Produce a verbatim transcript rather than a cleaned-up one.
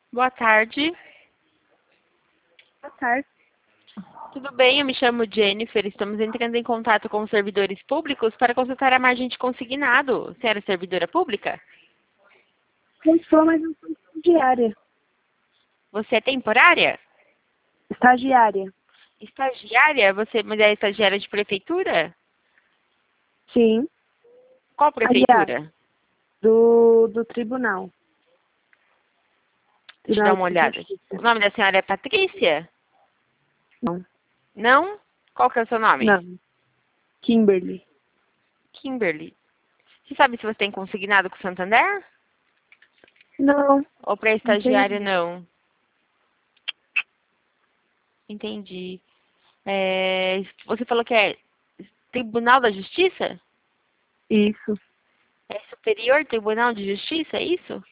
Boa tarde. Boa tarde. Tudo bem? Eu me chamo Jennifer. Estamos entrando em contato com os servidores públicos para consultar a margem de consignado. Você era servidora pública? Eu sou, mas eu sou estagiária. Você é temporária? Estagiária. Estagiária? Você mas é estagiária de prefeitura? Sim. Qual Aliás, prefeitura? do, do tribunal. Deixa eu dar Tribunal uma de olhada. O Justiça. nome da senhora é Patrícia? Não. Não? Qual que é o seu nome? Não. Kimberly. Kimberly. Você sabe se você tem consignado com o Santander? Não. Ou para Não estagiária tenho. não? Entendi. É, você falou que é Tribunal da Justiça? Isso. É Superior Tribunal de Justiça, é isso?